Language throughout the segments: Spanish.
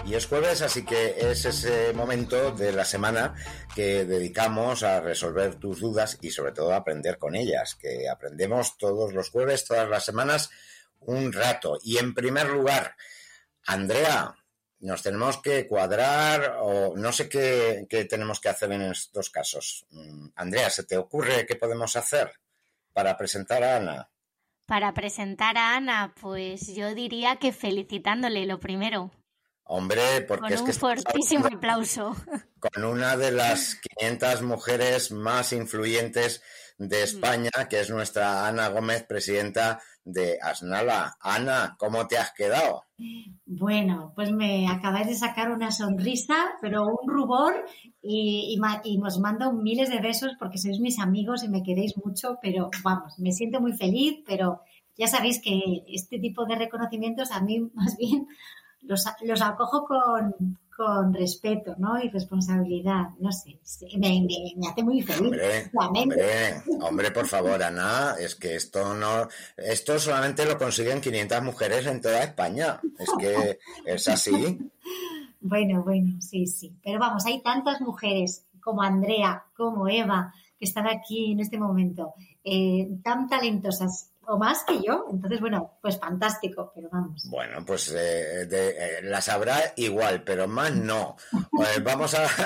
Y es jueves, así que es ese momento de la semana que dedicamos a resolver tus dudas y sobre todo a aprender con ellas, que aprendemos todos los jueves, todas las semanas, un rato. Y en primer lugar, Andrea, nos tenemos que cuadrar o no sé qué tenemos que hacer en estos casos. Andrea, ¿se te ocurre qué podemos hacer para presentar a Ana? Para presentar a Ana, pues yo diría que felicitándole lo primero. Hombre, porque con es que un fortísimo aplauso. Con una de las 500 mujeres más influyentes de España, que es nuestra Ana Gómez, presidenta de Asnala. Ana, ¿cómo te has quedado? Bueno, pues me acabáis de sacar una sonrisa, pero un rubor y os mando miles de besos porque sois mis amigos y me queréis mucho, pero vamos, me siento muy feliz, pero ya sabéis que este tipo de reconocimientos a mí más bien los acojo con respeto, ¿no? Y responsabilidad, no sé, me hace muy feliz. Hombre, por favor, Ana, es que esto solamente lo consiguen 500 mujeres en toda España, es que es así. Bueno, sí, pero vamos, hay tantas mujeres como Andrea, como Eva, que están aquí en este momento, tan talentosas, o más que yo, entonces bueno, pues fantástico, pero vamos. Bueno, pues las habrá igual, pero más no. Vamos a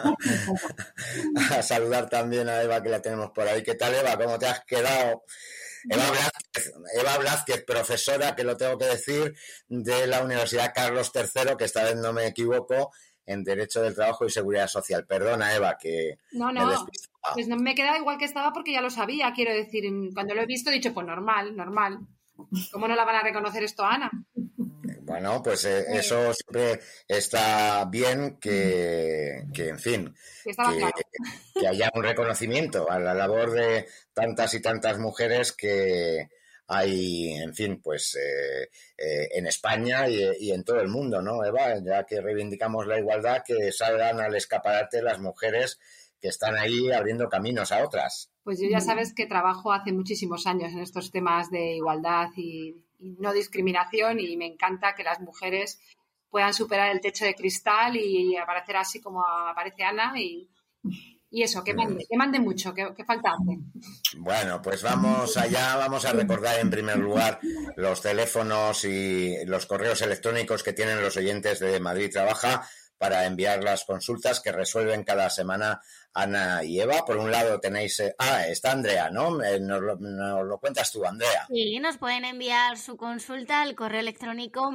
saludar también a Eva, que la tenemos por ahí. ¿Qué tal, Eva? ¿Cómo te has quedado? Eva Blázquez, profesora, que lo tengo que decir, de la Universidad Carlos III, que esta vez no me equivoco, en Derecho del Trabajo y Seguridad Social. Perdona, Eva, que No, pues no me he quedado igual que estaba porque ya lo sabía, quiero decir, cuando lo he visto he dicho, pues normal. ¿Cómo no la van a reconocer esto a Ana? Bueno, pues eso siempre está bien que en fin, que haya un reconocimiento a la labor de tantas y tantas mujeres que hay, en fin, pues en España y en todo el mundo, ¿no, Eva? Ya que reivindicamos la igualdad, que salgan al escaparate las mujeres que están ahí abriendo caminos a otras. Pues yo ya sabes que trabajo hace muchísimos años en estos temas de igualdad y no discriminación, y me encanta que las mujeres puedan superar el techo de cristal y aparecer así como aparece Ana y eso, que mande mucho, que falta hace. Bueno, pues vamos allá, vamos a recordar en primer lugar los teléfonos y los correos electrónicos que tienen los oyentes de Madrid Trabaja para enviar las consultas que resuelven cada semana Ana y Eva. Por un lado tenéis... está Andrea, ¿no? Nos lo cuentas tú, Andrea. Sí, nos pueden enviar su consulta al correo electrónico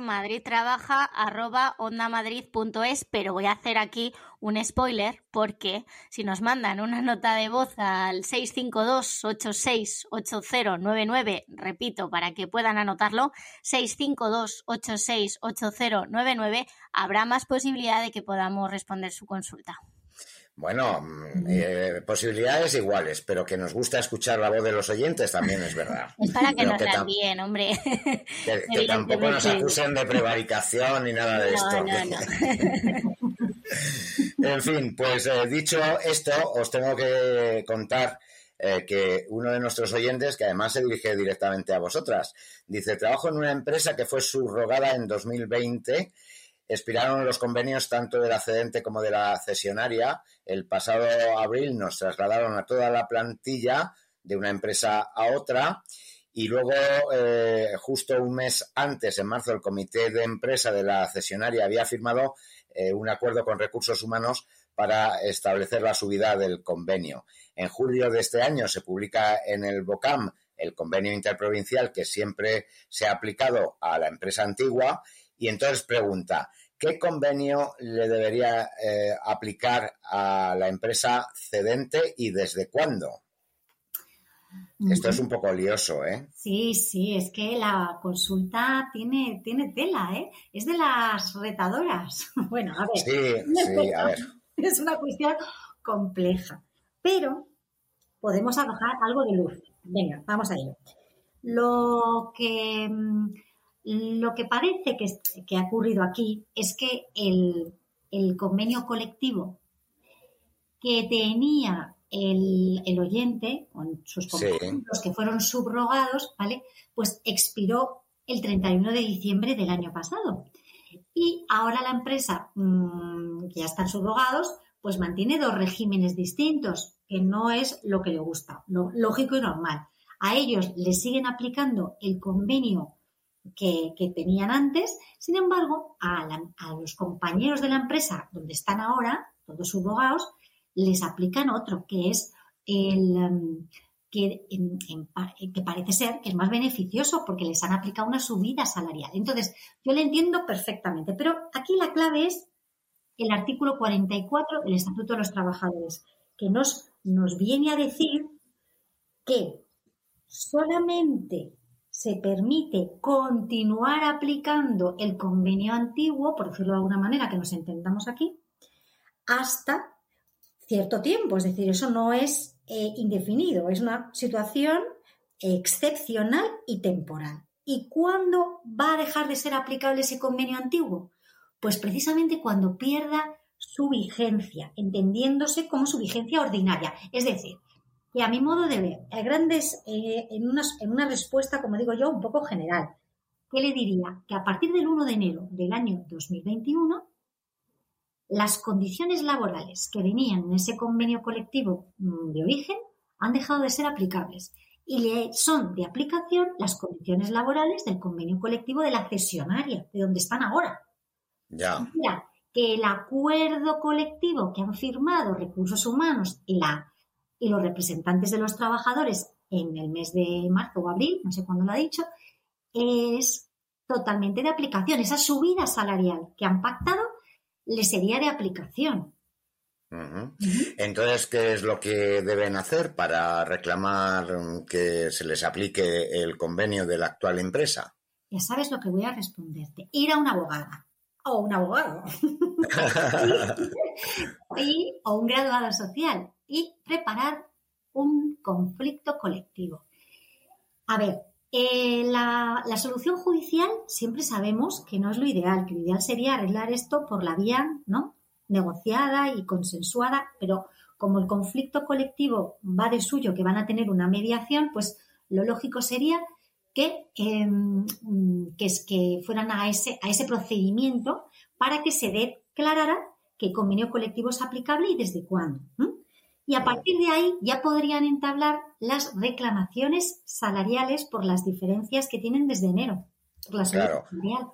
madridtrabaja@ondamadrid.es, pero voy a hacer aquí un spoiler porque si nos mandan una nota de voz al 652-868099, repito, para que puedan anotarlo, 652-868099, habrá más posibilidad de que podamos responder su consulta. Bueno, posibilidades iguales, pero que nos gusta escuchar la voz de los oyentes también es verdad. Es para que nos la envíen, hombre. Que tampoco nos acusen de prevaricación ni nada de esto. No. En fin, pues dicho esto, os tengo que contar que uno de nuestros oyentes, que además se dirige directamente a vosotras, dice: trabajo en una empresa que fue subrogada en 2020. Expiraron los convenios tanto de la cedente como de la cesionaria. El pasado abril nos trasladaron a toda la plantilla de una empresa a otra y luego, justo un mes antes, en marzo, el comité de empresa de la cesionaria había firmado un acuerdo con Recursos Humanos para establecer la subida del convenio. En julio de este año se publica en el BOCAM el convenio interprovincial que siempre se ha aplicado a la empresa antigua. Y entonces pregunta, ¿qué convenio le debería aplicar a la empresa cedente y desde cuándo? Esto es un poco lioso, ¿eh? Sí, es que la consulta tiene tela, ¿eh? Es de las retadoras. Bueno, a ver. Sí, a ver. Es una cuestión compleja, pero podemos arrojar algo de luz. Venga, vamos a ello. Lo que parece que ha ocurrido aquí es que el convenio colectivo que tenía el oyente con sus compañeros que fueron subrogados, ¿vale? Pues expiró el 31 de diciembre del año pasado. Y ahora la empresa, que ya están subrogados, pues mantiene 2 regímenes distintos, que no es lo que le gusta, lo lógico y normal. A ellos les siguen aplicando el convenio que tenían antes, sin embargo, a los compañeros de la empresa donde están ahora, todos subrogados, les aplican otro, que es que parece ser que es más beneficioso porque les han aplicado una subida salarial. Entonces, yo le entiendo perfectamente, pero aquí la clave es el artículo 44 del Estatuto de los Trabajadores, que nos viene a decir que solamente se permite continuar aplicando el convenio antiguo, por decirlo de alguna manera, que nos entendamos aquí, hasta cierto tiempo. Es decir, eso no es indefinido, es una situación excepcional y temporal. ¿Y cuándo va a dejar de ser aplicable ese convenio antiguo? Pues precisamente cuando pierda su vigencia, entendiéndose como su vigencia ordinaria. Es decir, que a mi modo de ver, en una respuesta, como digo yo, un poco general, ¿qué le diría? Que a partir del 1 de enero del año 2021, las condiciones laborales que venían en ese convenio colectivo de origen han dejado de ser aplicables y le son de aplicación las condiciones laborales del convenio colectivo de la cesionaria, de donde están ahora. Ya. Mira, que el acuerdo colectivo que han firmado Recursos Humanos y los representantes de los trabajadores en el mes de marzo o abril, no sé cuándo lo ha dicho, es totalmente de aplicación. Esa subida salarial que han pactado le sería de aplicación. Entonces, ¿qué es lo que deben hacer para reclamar que se les aplique el convenio de la actual empresa? Ya sabes lo que voy a responderte. Ir a una abogada o un abogado o un graduado social y preparar un conflicto colectivo. A ver, la solución judicial siempre sabemos que no es lo ideal, que lo ideal sería arreglar esto por la vía, ¿no?, negociada y consensuada, pero como el conflicto colectivo va de suyo, que van a tener una mediación, pues lo lógico sería que fueran a ese procedimiento para que se declarara que el convenio colectivo es aplicable y desde cuándo. Y a partir de ahí ya podrían entablar las reclamaciones salariales por las diferencias que tienen desde enero. Por la Claro. salarial.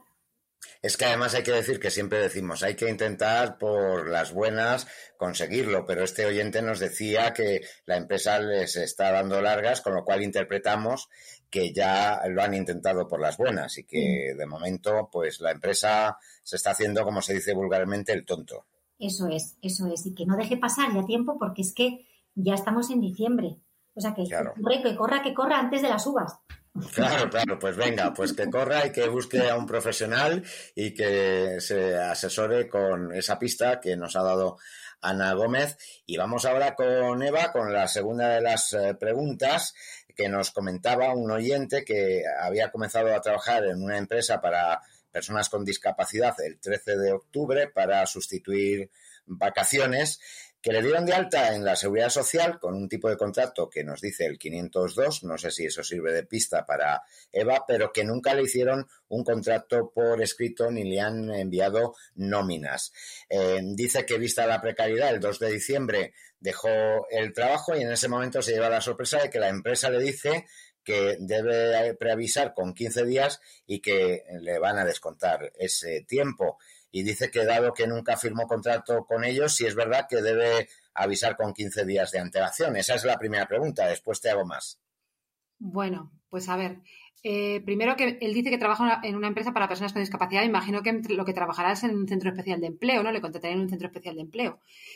Es que además hay que decir que siempre decimos, hay que intentar por las buenas conseguirlo, pero este oyente nos decía que la empresa les está dando largas, con lo cual interpretamos que ya lo han intentado por las buenas y que de momento pues la empresa se está haciendo, como se dice vulgarmente, el tonto. Eso es. Y que no deje pasar ya tiempo porque es que ya estamos en diciembre. O sea que, Claro. que corra antes de las uvas. Claro, pues venga, pues que corra y que busque a un profesional y que se asesore con esa pista que nos ha dado Ana Gómez. Y vamos ahora con Eva, con la segunda de las preguntas que nos comentaba un oyente que había comenzado a trabajar en una empresa para personas con discapacidad el 13 de octubre para sustituir vacaciones, que le dieron de alta en la Seguridad Social con un tipo de contrato que nos dice el 502, no sé si eso sirve de pista para Eva, pero que nunca le hicieron un contrato por escrito ni le han enviado nóminas. Dice que vista la precariedad, el 2 de diciembre dejó el trabajo y en ese momento se lleva la sorpresa de que la empresa le dice que debe preavisar con 15 días y que le van a descontar ese tiempo. Y dice que dado que nunca firmó contrato con ellos, sí es verdad que debe avisar con 15 días de antelación. Esa es la primera pregunta, después te hago más. Bueno, pues a ver, primero que él dice que trabaja en una empresa para personas con discapacidad, imagino que lo que trabajará es en un centro especial de empleo, ¿no? Le contrataré en un centro especial de empleo.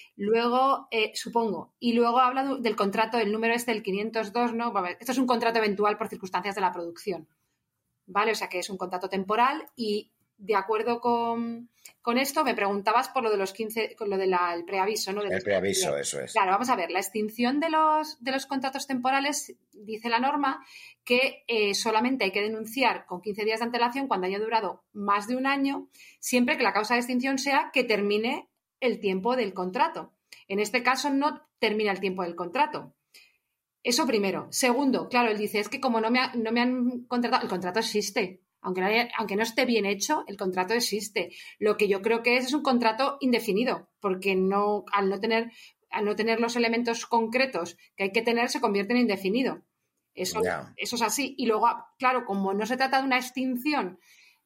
Luego, supongo, y luego habla del contrato, el número es del 502, ¿no? A ver, esto es un contrato eventual por circunstancias de la producción, ¿vale? O sea que es un contrato temporal y de acuerdo con esto, me preguntabas por lo de los 15, con lo del preaviso, ¿no? El preaviso, eso es. Claro, vamos a ver, la extinción de los contratos temporales, dice la norma que solamente hay que denunciar con 15 días de antelación cuando haya durado más de un año, siempre que la causa de extinción sea que termine el tiempo del contrato. En este caso no termina el tiempo del contrato. Eso primero. Segundo, claro, él dice, es que como no me han contratado, el contrato existe. aunque no esté bien hecho, el contrato existe. Lo que yo creo que es un contrato indefinido, porque al no tener los elementos concretos que hay que tener, se convierte en indefinido. Eso es así. Y luego, claro, como no se trata de una extinción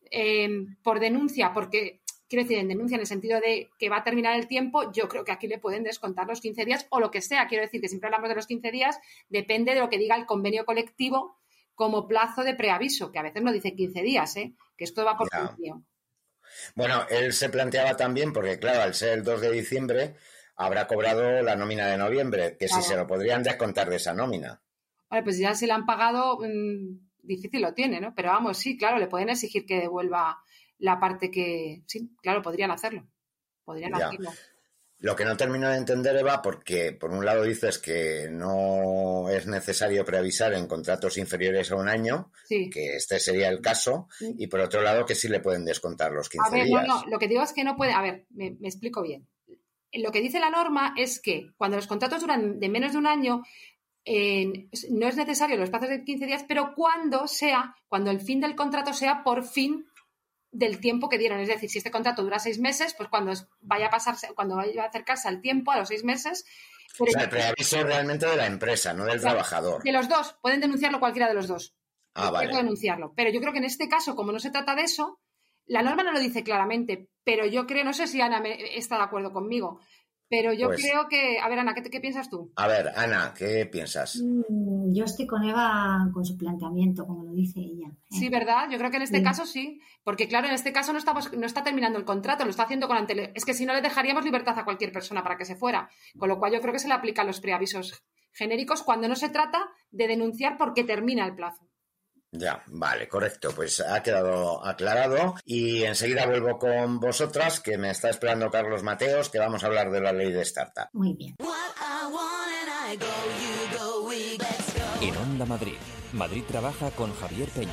por denuncia, porque quiero decir, en denuncia en el sentido de que va a terminar el tiempo, yo creo que aquí le pueden descontar los 15 días o lo que sea. Quiero decir que siempre hablamos de los 15 días, depende de lo que diga el convenio colectivo como plazo de preaviso, que a veces no dice 15 días, que esto va por convenio. Bueno, él se planteaba también, porque claro, al ser el 2 de diciembre, habrá cobrado la nómina de noviembre, que claro, si se lo podrían descontar de esa nómina. Vale, pues ya se le han pagado, difícil lo tiene, ¿no? Pero vamos, sí, claro, le pueden exigir que devuelva la parte que... Sí, claro, podrían hacerlo. Hacerlo. Lo que no termino de entender, Eva, porque por un lado dices que no es necesario preavisar en contratos inferiores a un año, sí, que este sería el caso, sí, y por otro lado que sí le pueden descontar los 15 días. No, lo que digo es que no puede... A ver, me explico bien. Lo que dice la norma es que cuando los contratos duran de menos de un año, no es necesario los plazos de 15 días, pero cuando el fin del contrato sea por fin del tiempo que dieron. Es decir, si este contrato dura 6 meses, pues cuando vaya a acercarse al tiempo, a los 6 meses... O sea, el preaviso realmente de la empresa, no del trabajador. De los dos, pueden denunciarlo cualquiera de los dos. Vale. Pueden denunciarlo. Pero yo creo que en este caso, como no se trata de eso, la norma no lo dice claramente, pero yo creo, no sé si Ana está de acuerdo conmigo, pero yo creo que... A ver, Ana, ¿qué piensas tú? A ver, Ana, ¿qué piensas? Yo estoy con Eva con su planteamiento, como lo dice ella. Sí, ¿verdad? Yo creo que en este caso sí, porque claro, en este caso no está terminando el contrato, lo está haciendo con es que si no le dejaríamos libertad a cualquier persona para que se fuera, con lo cual yo creo que se le aplican los preavisos genéricos cuando no se trata de denunciar porque termina el plazo. Ya, vale, correcto, pues ha quedado aclarado y enseguida vuelvo con vosotras, que me está esperando Carlos Mateos, que vamos a hablar de la ley de startup. Muy bien. En Onda Madrid, Madrid trabaja con Javier Peña.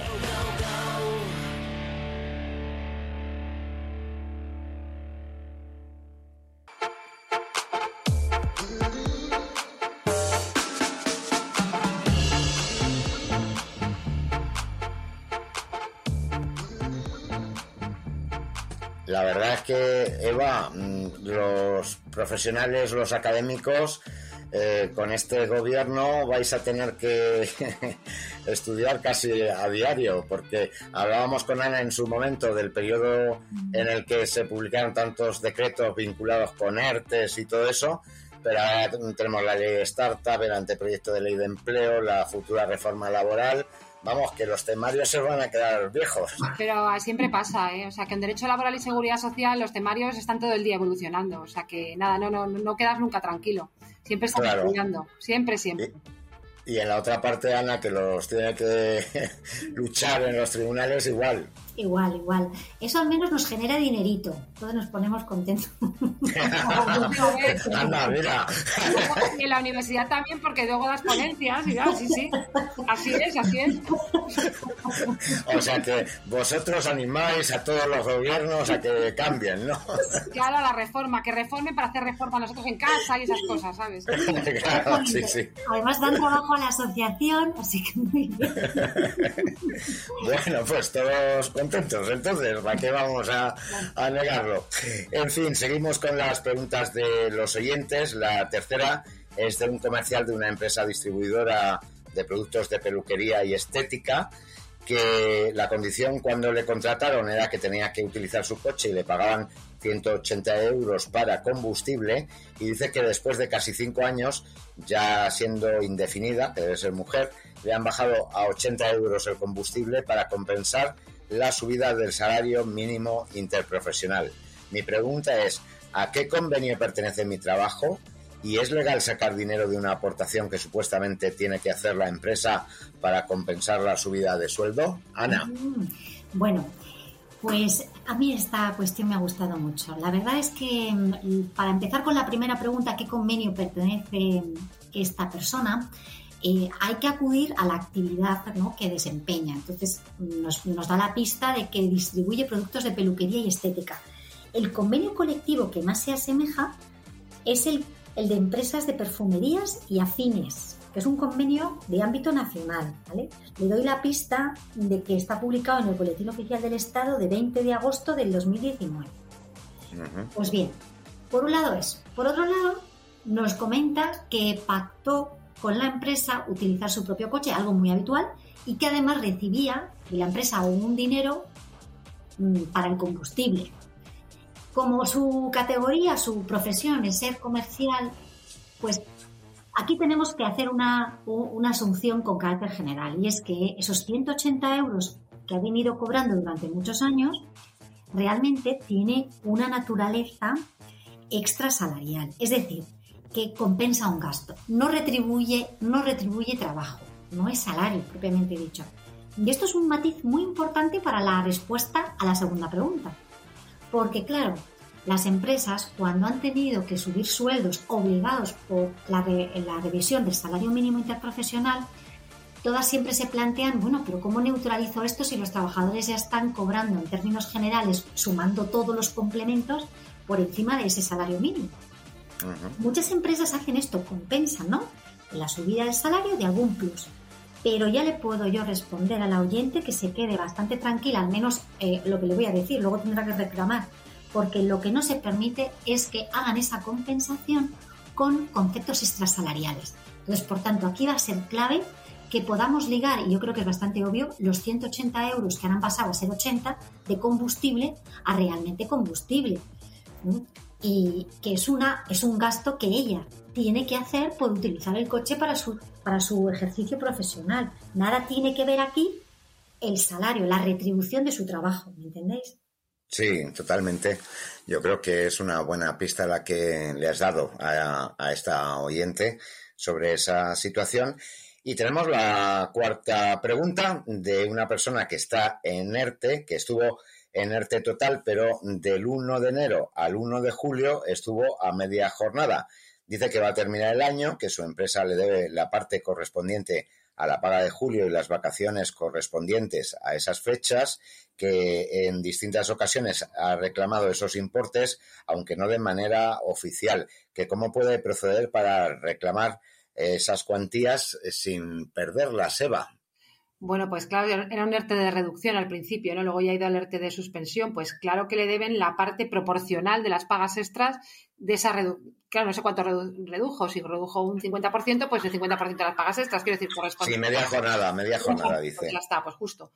La verdad es que, Eva, los profesionales, los académicos, con este gobierno vais a tener que estudiar casi a diario, porque hablábamos con Ana en su momento del periodo en el que se publicaron tantos decretos vinculados con ERTES y todo eso, pero ahora tenemos la ley de startup, el anteproyecto de ley de empleo, la futura reforma laboral. Vamos, que los temarios se van a quedar viejos. Pero siempre pasa, ¿eh? O sea, que en Derecho Laboral y Seguridad Social los temarios están todo el día evolucionando. O sea, que nada, no quedas nunca tranquilo. Siempre están estudiando. Siempre. Y en la otra parte, Ana, que los tiene que luchar en los tribunales igual. Igual. Eso al menos nos genera dinerito. Todos nos ponemos contentos. Anda, mira. Y en la universidad también, porque luego das ponencias. Y sí. Así es. O sea que vosotros animáis a todos los gobiernos a que cambien, ¿no? Claro, la reforma. Que reformen para hacer reforma nosotros en casa y esas cosas, ¿sabes? Claro, sí. Además dan trabajo a la asociación, así que muy bien. Bueno, pues todos contentos, entonces, ¿para qué vamos a negarlo? En fin, seguimos con las preguntas de los oyentes. La tercera es de un comercial de una empresa distribuidora de productos de peluquería y estética, que la condición cuando le contrataron era que tenía que utilizar su coche y le pagaban 180 euros para combustible, y dice que después de casi 5 años, ya siendo indefinida, que debe ser mujer, le han bajado a 80 euros el combustible para compensar la subida del salario mínimo interprofesional. Mi pregunta es, ¿a qué convenio pertenece mi trabajo? ¿Y es legal sacar dinero de una aportación que supuestamente tiene que hacer la empresa para compensar la subida de sueldo? Ana. Bueno, pues a mí esta cuestión me ha gustado mucho. La verdad es que, para empezar con la primera pregunta, ¿a qué convenio pertenece esta persona? Hay que acudir a la actividad, ¿no?, que desempeña. Entonces nos da la pista de que distribuye productos de peluquería y estética. El convenio colectivo que más se asemeja es el de empresas de perfumerías y afines, que es un convenio de ámbito nacional, ¿vale? Le doy la pista de que está publicado en el Boletín Oficial del Estado de 20 de agosto del 2019. Pues bien, por un lado eso. Por otro lado, nos comenta que pactó con la empresa utilizar su propio coche, algo muy habitual, y que además recibía de la empresa un dinero para el combustible. Como su categoría, su profesión es ser comercial, pues aquí tenemos que hacer una asunción con carácter general, y es que esos 180 euros que ha venido cobrando durante muchos años realmente tiene una naturaleza extrasalarial, es decir, que compensa un gasto, no retribuye trabajo, no es salario propiamente dicho. Y esto es un matiz muy importante para la respuesta a la segunda pregunta, porque claro, las empresas cuando han tenido que subir sueldos obligados por la revisión del salario mínimo interprofesional, todas siempre se plantean, bueno, pero ¿cómo neutralizo esto si los trabajadores ya están cobrando en términos generales, sumando todos los complementos, por encima de ese salario mínimo? Muchas empresas hacen esto, compensan, ¿no?, la subida del salario de algún plus. Pero ya le puedo yo responder a la oyente que se quede bastante tranquila, al menos lo que le voy a decir, luego tendrá que reclamar, porque lo que no se permite es que hagan esa compensación con conceptos extrasalariales. Entonces, por tanto, aquí va a ser clave que podamos ligar, y yo creo que es bastante obvio, los 180 euros que han pasado a ser 80 de combustible a realmente combustible. Y que es un gasto que ella tiene que hacer por utilizar el coche para su ejercicio profesional. Nada tiene que ver aquí el salario, la retribución de su trabajo, ¿me entendéis? Sí, totalmente. Yo creo que es una buena pista la que le has dado a esta oyente sobre esa situación. Y tenemos la cuarta pregunta de una persona que está en ERTE, que estuvo en ERTE total, pero del 1 de enero al 1 de julio estuvo a media jornada. Dice que va a terminar el año, que su empresa le debe la parte correspondiente a la paga de julio y las vacaciones correspondientes a esas fechas, que en distintas ocasiones ha reclamado esos importes, aunque no de manera oficial. Que ¿cómo puede proceder para reclamar esas cuantías sin perderlas, Eva? Bueno, pues claro, era un ERTE de reducción al principio, ¿no? Luego ya ha ido al ERTE de suspensión, pues claro que le deben la parte proporcional de las pagas extras de esa reducción. Claro, no sé cuánto redujo, si redujo un 50%, pues el 50% de las pagas extras, quiero decir, corresponde. Sí, media jornada, dice. Pues ya está, pues justo.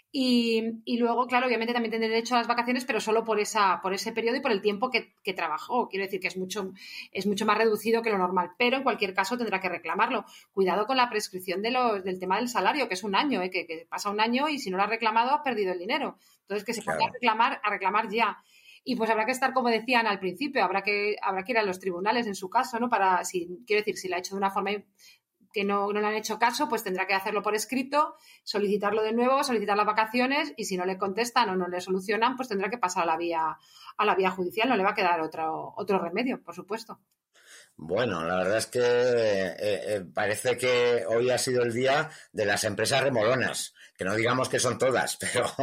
Y luego, claro, obviamente también tiene derecho a las vacaciones, pero solo por ese periodo y por el tiempo que trabajó. Quiero decir que es mucho más reducido que lo normal, pero en cualquier caso tendrá que reclamarlo. Cuidado con la prescripción del tema del salario, que es un año, que pasa un año y si no lo has reclamado has perdido el dinero. Entonces, que se ponga a reclamar ya. Y pues habrá que estar, como decían al principio, habrá que ir a los tribunales en su caso, ¿no? Quiero decir, si la ha hecho de una forma que no le han hecho caso, pues tendrá que hacerlo por escrito, solicitarlo de nuevo, solicitar las vacaciones, y si no le contestan o no le solucionan, pues tendrá que pasar a la vía judicial. No le va a quedar otro remedio, por supuesto. Bueno, la verdad es que parece que hoy ha sido el día de las empresas remolonas, que no digamos que son todas,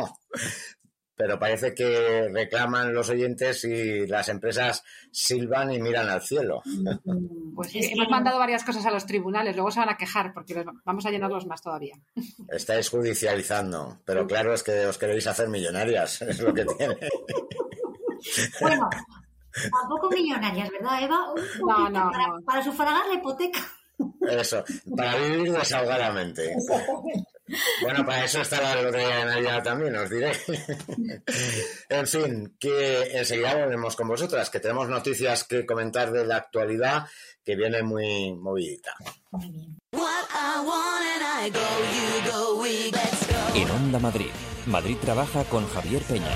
pero parece que reclaman los oyentes y las empresas silban y miran al cielo. Pues hemos mandado varias cosas a los tribunales, luego se van a quejar porque vamos a llenarlos más todavía. Estáis judicializando, pero claro, es que os queréis hacer millonarias, es lo que tiene. Bueno, tampoco millonarias, ¿verdad, Eva? No. Para sufragar la hipoteca. Eso, para vivir desahogadamente. Bueno, para eso está la lotería de Navidad también, os diré. En fin, que enseguida volvemos con vosotras, que tenemos noticias que comentar de la actualidad que viene muy movidita. Muy bien. En Onda Madrid, Madrid trabaja con Javier Peña.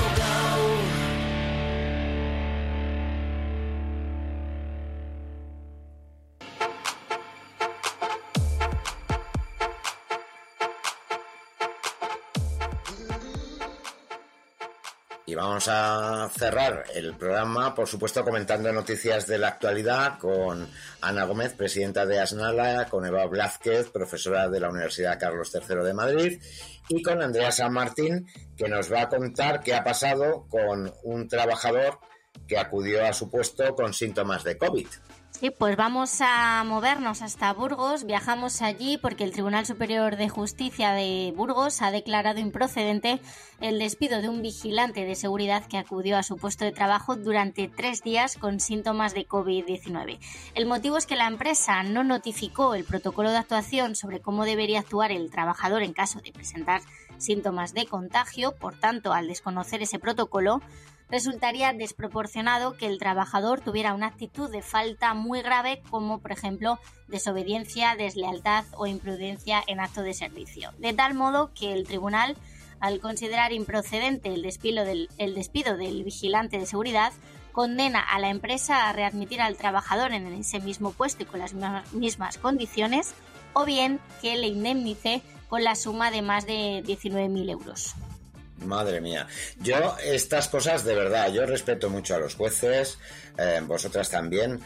Y vamos a cerrar el programa, por supuesto, comentando noticias de la actualidad con Ana Gómez, presidenta de ASNALA, con Eva Blázquez, profesora de la Universidad Carlos III de Madrid, y con Andrea San Martín, que nos va a contar qué ha pasado con un trabajador que acudió a su puesto con síntomas de COVID. Sí, pues vamos a movernos hasta Burgos. Viajamos allí porque el Tribunal Superior de Justicia de Burgos ha declarado improcedente el despido de un vigilante de seguridad que acudió a su puesto de trabajo durante 3 días con síntomas de COVID-19. El motivo es que la empresa no notificó el protocolo de actuación sobre cómo debería actuar el trabajador en caso de presentar síntomas de contagio. Por tanto, al desconocer ese protocolo, resultaría desproporcionado que el trabajador tuviera una actitud de falta muy grave como, por ejemplo, desobediencia, deslealtad o imprudencia en acto de servicio. De tal modo que el tribunal, al considerar improcedente el despido del vigilante de seguridad, condena a la empresa a readmitir al trabajador en ese mismo puesto y con las mismas condiciones, o bien que le indemnice con la suma de más de 19.000 euros. Madre mía. Yo estas cosas, de verdad, yo respeto mucho a los jueces, vosotras también,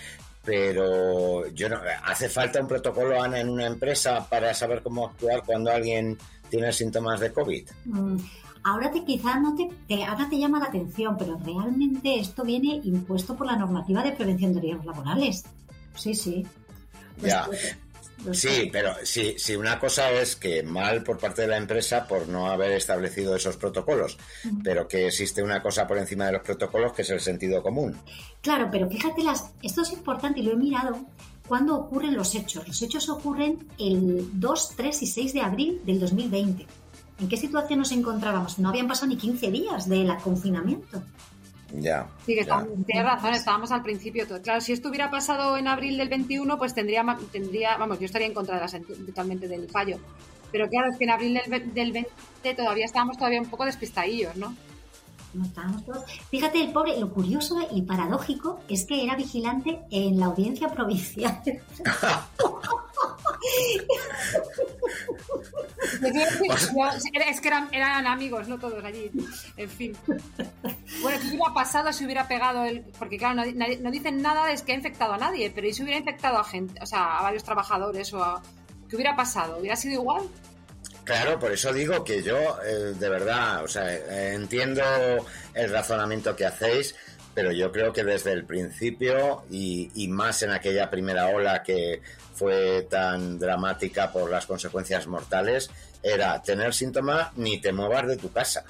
pero yo no, ¿hace falta un protocolo, Ana, en una empresa para saber cómo actuar cuando alguien tiene síntomas de COVID? Ahora ahora te llama la atención, pero realmente esto viene impuesto por la normativa de prevención de riesgos laborales. Sí. Ya. Sí, pero si una cosa es que mal por parte de la empresa por no haber establecido esos protocolos, pero que existe una cosa por encima de los protocolos que es el sentido común. Claro, pero fíjate, esto es importante y lo he mirado, cuando ocurren los hechos. Los hechos ocurren el 2, 3 y 6 de abril del 2020. ¿En qué situación nos encontrábamos? No habían pasado ni 15 días del confinamiento. Ya. Sí, que tienes razón, estábamos al principio todo. Claro, si esto hubiera pasado en abril del 21, pues tendría, yo estaría en contra totalmente del fallo. Pero claro, es que en abril del 20 estábamos todavía un poco despistadillos, ¿no? No estábamos todos. Fíjate, el pobre, lo curioso y paradójico es que era vigilante en la audiencia provincial. Es que eran amigos, no todos allí. En fin. Bueno, ¿qué hubiera pasado si hubiera pegado porque claro, no dicen nada de que ha infectado a nadie, pero ¿y si hubiera infectado a gente, o sea, a varios trabajadores ¿qué hubiera pasado? ¿Hubiera sido igual? Claro, por eso digo que yo, de verdad, o sea, entiendo el razonamiento que hacéis, pero yo creo que desde el principio y más en aquella primera ola que fue tan dramática por las consecuencias mortales, era tener síntomas ni te muevas de tu casa.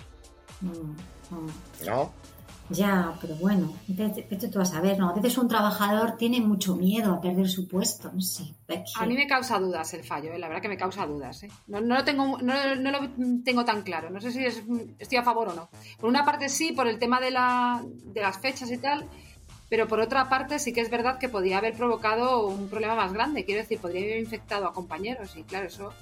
¿No? Ya, pero bueno, vete tú a saber, ¿no? A veces un trabajador tiene mucho miedo a perder su puesto, no sé. A mí me causa dudas el fallo, la verdad que me causa dudas. No lo tengo tan claro, no sé si estoy a favor o no. Por una parte sí, por el tema de las fechas y tal, pero por otra parte sí que es verdad que podía haber provocado un problema más grande, quiero decir, podría haber infectado a compañeros y claro, eso...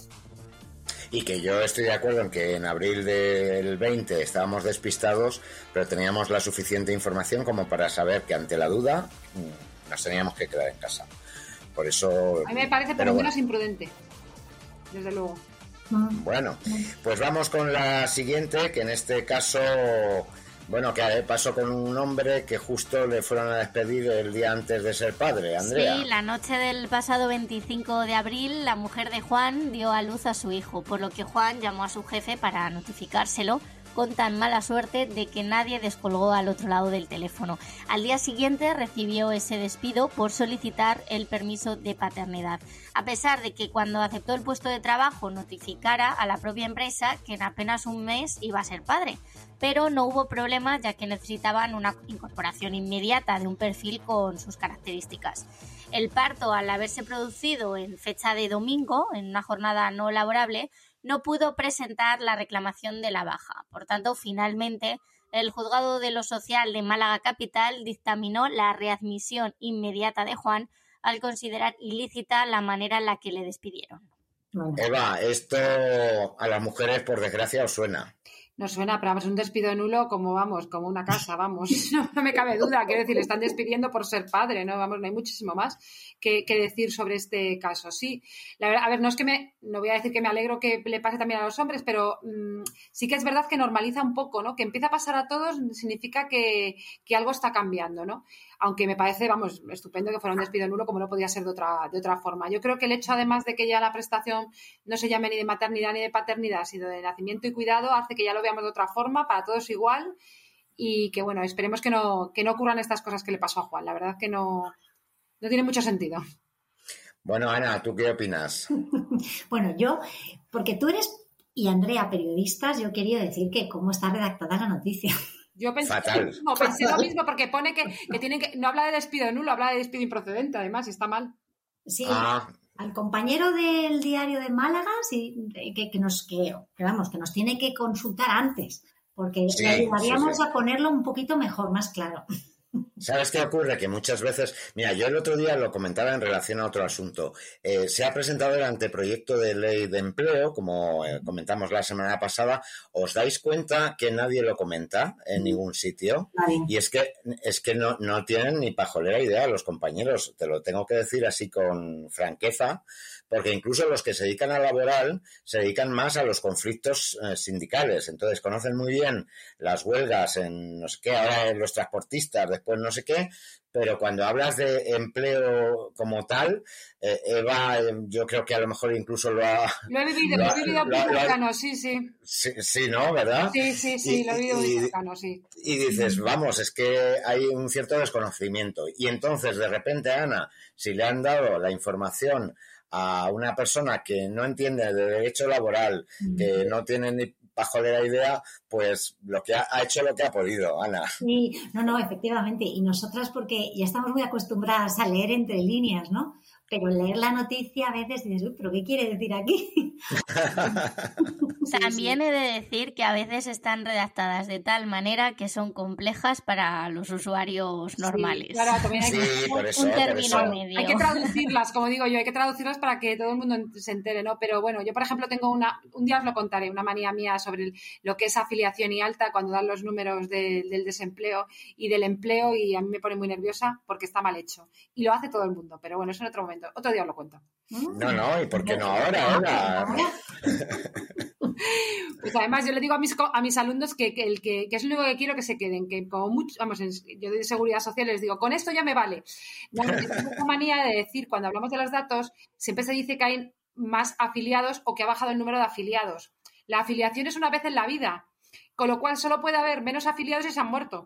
Y que yo estoy de acuerdo en que en abril del 20 estábamos despistados, pero teníamos la suficiente información como para saber que ante la duda nos teníamos que quedar en casa. Por eso... A mí me parece por lo menos imprudente, desde luego. Bueno, pues vamos con la siguiente, que en este caso... Bueno, que pasó con un hombre que justo le fueron a despedir el día antes de ser padre, Andrea. Sí, la noche del pasado 25 de abril, la mujer de Juan dio a luz a su hijo, por lo que Juan llamó a su jefe para notificárselo, con tan mala suerte de que nadie descolgó al otro lado del teléfono. Al día siguiente recibió ese despido por solicitar el permiso de paternidad, a pesar de que cuando aceptó el puesto de trabajo notificara a la propia empresa que en apenas un mes iba a ser padre. Pero no hubo problema ya que necesitaban una incorporación inmediata de un perfil con sus características. El parto, al haberse producido en fecha de domingo, en una jornada no laborable, no pudo presentar la reclamación de la baja. Por tanto, finalmente, el Juzgado de lo Social de Málaga Capital dictaminó la readmisión inmediata de Juan al considerar ilícita la manera en la que le despidieron. Eva, esto a las mujeres, por desgracia, os suena. Nos suena, pero vamos, un despido nulo como una casa, vamos, no me cabe duda, quiero decir, le están despidiendo por ser padre, no hay muchísimo más que decir sobre este caso. Sí, la verdad, a ver, no voy a decir que me alegro que le pase también a los hombres, pero sí que es verdad que normaliza un poco, ¿no? Que empieza a pasar a todos significa que algo está cambiando, ¿no? Aunque me parece, vamos, estupendo que fuera un despido nulo como no podía ser de otra forma. Yo creo que el hecho, además de que ya la prestación no se llame ni de maternidad ni de paternidad, sino de nacimiento y cuidado, hace que ya lo veamos de otra forma, para todos igual, y que, bueno, esperemos que no ocurran estas cosas que le pasó a Juan. La verdad que no tiene mucho sentido. Bueno, Ana, ¿tú qué opinas? Bueno, yo, porque tú eres, y Andrea, periodistas, yo quería decir que cómo está redactada la noticia. Yo pensé Fatal. lo mismo, porque pone que tienen que... No habla de despido nulo, habla de despido improcedente, además, y está mal. Sí, al compañero del diario de Málaga, sí, que nos tiene que consultar antes, porque le ayudaríamos a ponerlo un poquito mejor, más claro. ¿Sabes qué ocurre? Que muchas veces... Mira, yo el otro día lo comentaba en relación a otro asunto. Se ha presentado el anteproyecto de ley de empleo, como comentamos la semana pasada. ¿Os dais cuenta que nadie lo comenta en ningún sitio? Vale. Y es que no tienen ni pajolera idea los compañeros. Te lo tengo que decir así con franqueza, porque incluso los que se dedican a laboral se dedican más a los conflictos sindicales. Entonces conocen muy bien las huelgas en no sé qué, ahora en los transportistas, después no sé qué, pero cuando hablas de empleo como tal, Eva, yo creo que a lo mejor incluso Lo he vivido muy cercano, sí. Sí, ¿no? ¿Verdad? Sí, lo he vivido muy cercano, sí. Y dices, vamos, es que hay un cierto desconocimiento. Y entonces, de repente, Ana, si le han dado la información a una persona que no entiende de derecho laboral, que no tiene ni pajolera idea, pues lo que ha hecho lo que ha podido, Ana. Sí, no, efectivamente. Y nosotras, porque ya estamos muy acostumbradas a leer entre líneas, ¿no? Pero leer la noticia a veces dices, uy, ¿pero qué quiere decir aquí? También he de decir que a veces están redactadas de tal manera que son complejas para los usuarios normales. Sí, claro, también hay un término medio. Hay que traducirlas, como digo yo, hay que traducirlas para que todo el mundo se entere, ¿no? Pero bueno, yo por ejemplo tengo un día os lo contaré, una manía mía sobre lo que es afiliación y alta cuando dan los números del desempleo y del empleo, y a mí me pone muy nerviosa porque está mal hecho. Y lo hace todo el mundo, pero bueno, eso en otro momento. Otro día os lo cuento. No, ¿y por qué no ahora? Pues además yo le digo a mis alumnos que es lo único que quiero que se queden, que como mucho, vamos, yo de seguridad social les digo, con esto ya me vale. Tengo una manía de decir, cuando hablamos de los datos, siempre se dice que hay más afiliados o que ha bajado el número de afiliados. La afiliación es una vez en la vida, con lo cual solo puede haber menos afiliados si se han muerto.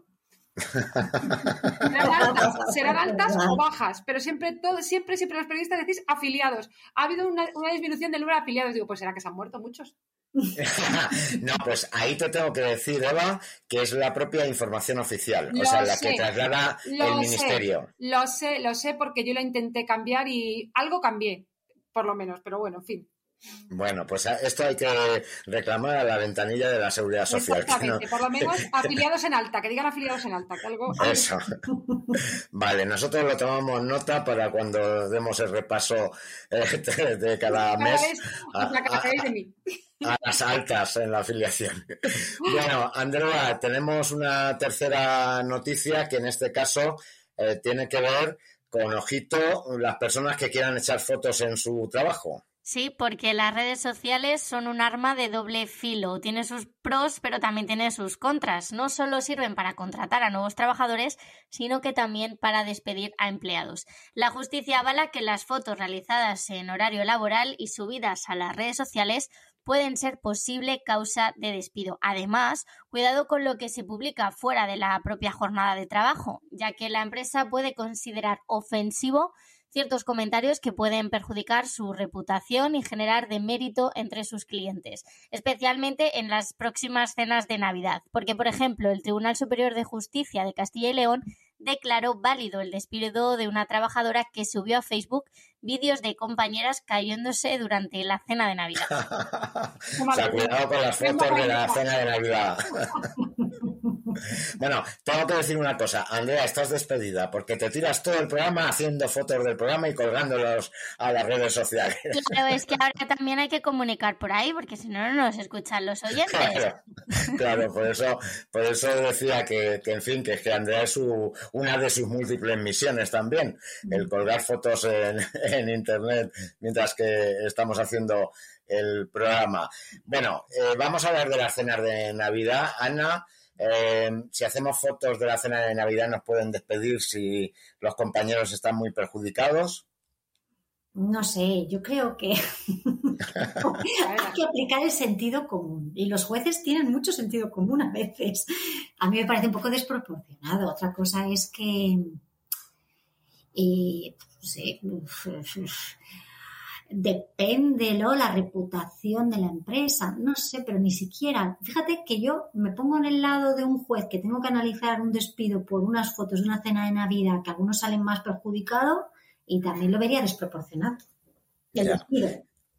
Serán altas o bajas, pero siempre los periodistas decís afiliados. Ha habido una disminución del número de afiliados. Digo, pues será que se han muerto muchos. No, pues ahí te tengo que decir, Eva, que es la propia información oficial, la que traslada el ministerio. Lo sé porque yo la intenté cambiar y algo cambié, por lo menos, pero bueno, en fin. Bueno, pues esto hay que reclamar a la ventanilla de la Seguridad Social. Exactamente, por lo menos afiliados en alta, que digan afiliados en alta. Que algo... Eso. Vale, nosotros lo tomamos nota para cuando demos el repaso de cada mes a las altas en la afiliación. Bueno, Andrea, tenemos una tercera noticia que en este caso tiene que ver con, ojito, las personas que quieran echar fotos en su trabajo. Sí, porque las redes sociales son un arma de doble filo. Tiene sus pros, pero también tiene sus contras. No solo sirven para contratar a nuevos trabajadores, sino que también para despedir a empleados. La justicia avala que las fotos realizadas en horario laboral y subidas a las redes sociales pueden ser posible causa de despido. Además, cuidado con lo que se publica fuera de la propia jornada de trabajo, ya que la empresa puede considerar ofensivo ciertos comentarios que pueden perjudicar su reputación y generar demérito entre sus clientes, especialmente en las próximas cenas de Navidad, porque, por ejemplo, el Tribunal Superior de Justicia de Castilla y León declaró válido el despido de una trabajadora que subió a Facebook vídeos de compañeras cayéndose durante la cena de Navidad. O sea, cuidado con las fotos de la cena de Navidad. Bueno, tengo que decir una cosa, Andrea, estás despedida porque te tiras todo el programa haciendo fotos del programa y colgándolos a las redes sociales. Claro, es que ahora también hay que comunicar por ahí, porque si no, no nos escuchan los oyentes. Claro, por eso decía que en fin, que Andrea es una de sus múltiples misiones también, el colgar fotos en internet mientras que estamos haciendo el programa. Bueno, vamos a hablar de las cenas de Navidad. Ana, si hacemos fotos de la cena de Navidad, ¿nos pueden despedir si los compañeros están muy perjudicados? No sé, yo creo que hay que aplicar el sentido común. Y los jueces tienen mucho sentido común a veces. A mí me parece un poco desproporcionado. Otra cosa es que... no sé, depende, ¿no?, la reputación de la empresa. No sé, pero ni siquiera... Fíjate que yo me pongo en el lado de un juez que tengo que analizar un despido por unas fotos de una cena de Navidad que algunos salen más perjudicados. Y también lo vería desproporcionado. El despido.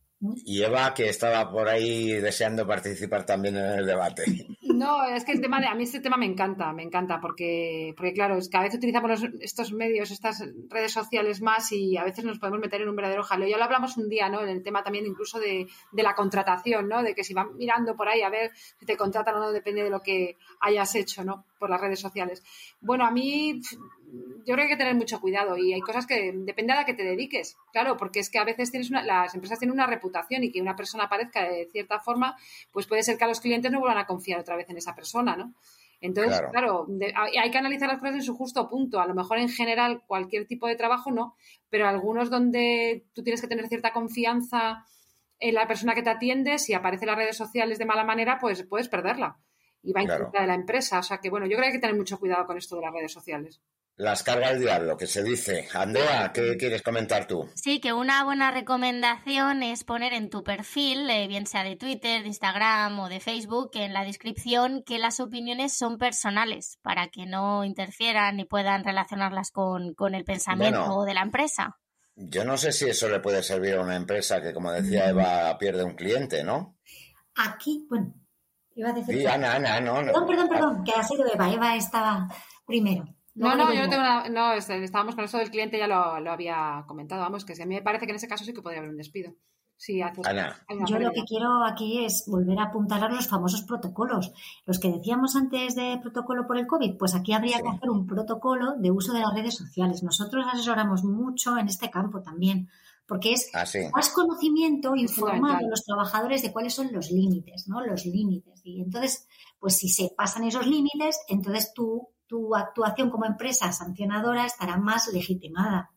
Y Eva, que estaba por ahí deseando participar también en el debate. No, es que a mí este tema me encanta, porque claro, es que a veces utilizamos estos medios, estas redes sociales más y a veces nos podemos meter en un verdadero jaleo. Ya lo hablamos un día, ¿no?, en el tema también incluso de la contratación, ¿no?, de que si van mirando por ahí a ver si te contratan o no, depende de lo que hayas hecho, ¿no?, por las redes sociales. Bueno, a mí... yo creo que hay que tener mucho cuidado y hay cosas que depende a la que te dediques, claro, porque es que a veces las empresas tienen una reputación y que una persona aparezca de cierta forma, pues puede ser que a los clientes no vuelvan a confiar otra vez en esa persona, ¿no? Entonces, claro, hay que analizar las cosas en su justo punto. A lo mejor en general cualquier tipo de trabajo no, pero algunos donde tú tienes que tener cierta confianza en la persona que te atiende, si aparece en las redes sociales de mala manera, pues puedes perderla y va en contra de la empresa. O sea que, bueno, yo creo que hay que tener mucho cuidado con esto de las redes sociales. Las carga el diablo, que se dice. Andrea, ¿qué quieres comentar tú? Sí, que una buena recomendación es poner en tu perfil, bien sea de Twitter, de Instagram o de Facebook, en la descripción que las opiniones son personales, para que no interfieran ni puedan relacionarlas con el pensamiento de la empresa. Yo no sé si eso le puede servir a una empresa que, como decía Eva, pierde un cliente, ¿no? Aquí, bueno, iba a decir... Sí, Ana, no. Perdón, que ha sido Eva. Eva estaba primero. No, yo no tengo nada. Estábamos con eso del cliente, ya lo había comentado. Vamos, que a mí me parece que en ese caso sí que podría haber un despido. Sí, Ana. Yo lo que quiero aquí es volver a apuntar a los famosos protocolos. Los que decíamos antes de protocolo por el COVID, pues aquí habría que hacer un protocolo de uso de las redes sociales. Nosotros asesoramos mucho en este campo también, porque es más conocimiento, informar a los trabajadores de cuáles son los límites, ¿no? Los límites. Y entonces, pues si se pasan esos límites, entonces tu actuación como empresa sancionadora estará más legitimada.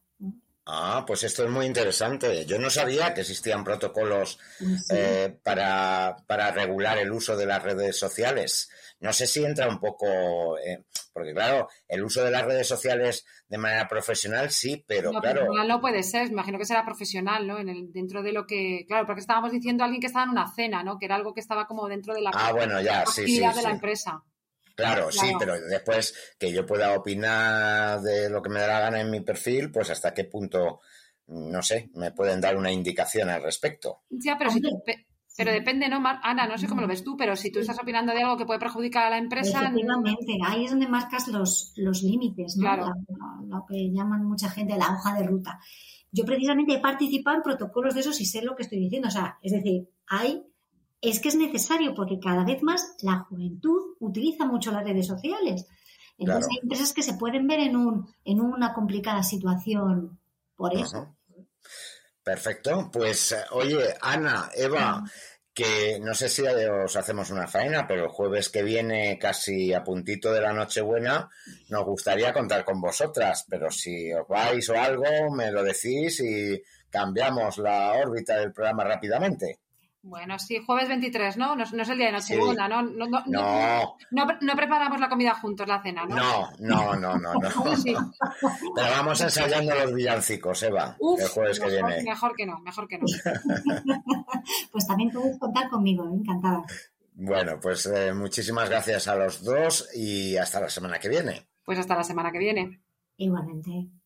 Pues esto es muy interesante. Yo no sabía que existían protocolos para regular el uso de las redes sociales. No sé si entra un poco... porque, claro, el uso de las redes sociales de manera profesional sí, pero no, claro... Profesional no puede ser, me imagino que será profesional, ¿no? Dentro de lo que... Claro, porque estábamos diciendo a alguien que estaba en una cena, ¿no? Que era algo que estaba como dentro de la actividad de la empresa. Claro, sí, pero después que yo pueda opinar de lo que me da la gana en mi perfil, pues hasta qué punto, no sé, me pueden dar una indicación al respecto. Ya, pero depende, ¿no, Ana? No sé cómo lo ves tú, pero si tú estás opinando de algo que puede perjudicar a la empresa... Efectivamente, ahí es donde marcas los límites, ¿no? Claro. Lo que llaman mucha gente la hoja de ruta. Yo precisamente he participado en protocolos de esos y sé lo que estoy diciendo. O sea, es decir, es que es necesario porque cada vez más la juventud utiliza mucho las redes sociales. Entonces hay empresas que se pueden ver en una complicada situación por eso. Perfecto. Pues, oye, Ana, Eva, que no sé si os hacemos una faena, pero el jueves que viene, casi a puntito de la Nochebuena, nos gustaría contar con vosotras, pero si os vais o algo, me lo decís y cambiamos la órbita del programa rápidamente. Bueno, sí, jueves 23, ¿no? No es el día de Nochebuena, ¿no? No preparamos la comida juntos, la cena, ¿no? No. Sí. Pero vamos ensayando los villancicos, Eva, el jueves que viene. Mejor que no. Pues también podéis contar conmigo, encantada. Bueno, pues muchísimas gracias a los dos y hasta la semana que viene. Pues hasta la semana que viene. Igualmente.